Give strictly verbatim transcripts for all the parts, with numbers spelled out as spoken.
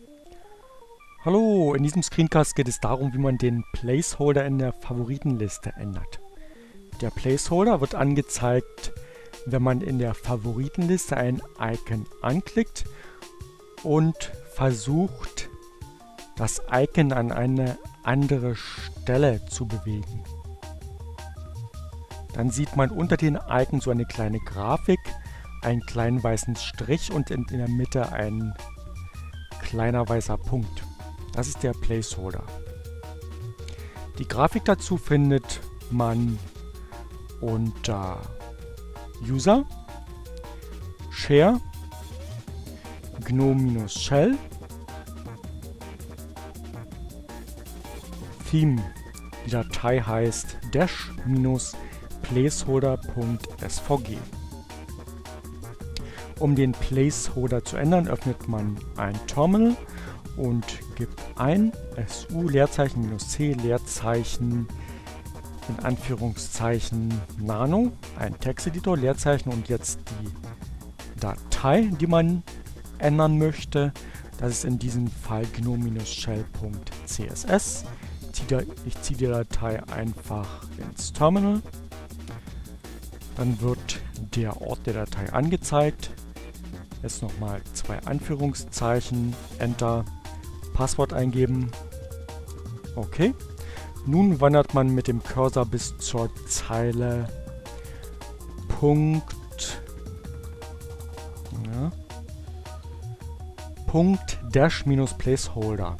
Hallo, in diesem Screencast geht es darum, wie man den Placeholder in der Favoritenliste ändert. Der Placeholder wird angezeigt, wenn man in der Favoritenliste ein Icon anklickt und versucht, das Icon an eine andere Stelle zu bewegen. Dann sieht man unter den Icon so eine kleine Grafik, einen kleinen weißen Strich und in, in der Mitte ein kleiner weißer Punkt. Das ist der Placeholder. Die Grafik dazu findet man unter User, Share, Gnome-Shell, Theme. Die Datei heißt dash-placeholder.svg. Um den Placeholder zu ändern, öffnet man ein Terminal und gibt ein su Leerzeichen minus c Leerzeichen in Anführungszeichen Nano, ein Texteditor, Leerzeichen und jetzt die Datei, die man ändern möchte. Das ist in diesem Fall gnome-shell.css. Ich ziehe die Datei einfach ins Terminal. Dann wird der Ort der Datei angezeigt. Jetzt nochmal zwei Anführungszeichen, Enter, Passwort eingeben. Okay. Nun wandert man mit dem Cursor bis zur Zeile Punkt, ja, Punkt Dash minus Placeholder.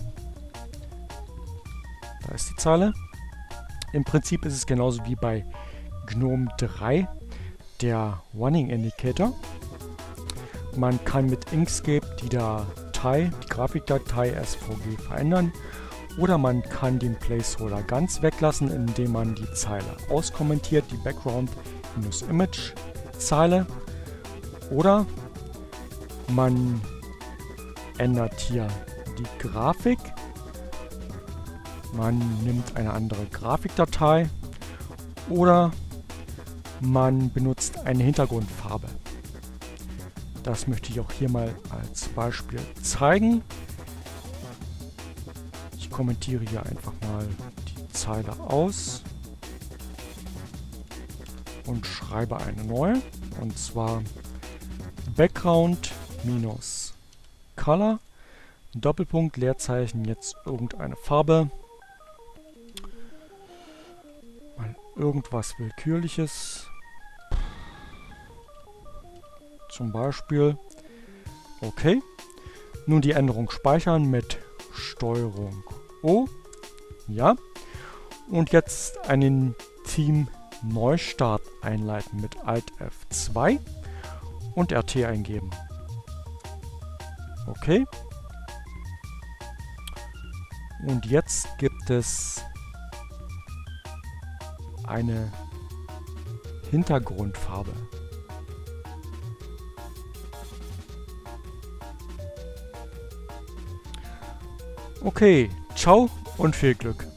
Da ist die Zeile. Im Prinzip ist es genauso wie bei Gnome drei, der Running Indicator. Man kann mit Inkscape die Datei, die Grafikdatei S V G verändern oder man kann den Placeholder ganz weglassen, indem man die Zeile auskommentiert, die Background-Image-Zeile, oder man ändert hier die Grafik, man nimmt eine andere Grafikdatei oder man benutzt eine Hintergrundfarbe. Das möchte ich auch hier mal als Beispiel zeigen. Ich kommentiere hier einfach mal die Zeile aus und schreibe eine neue. Und zwar Background minus Color, Doppelpunkt, Leerzeichen, jetzt irgendeine Farbe. Mal irgendwas Willkürliches. Zum Beispiel. Okay. Nun die Änderung speichern mit Steuerung O. Ja. Und jetzt einen Theme Neustart einleiten mit Alt F zwei und R T eingeben. Okay. Und jetzt gibt es eine Hintergrundfarbe. Okay, ciao und viel Glück.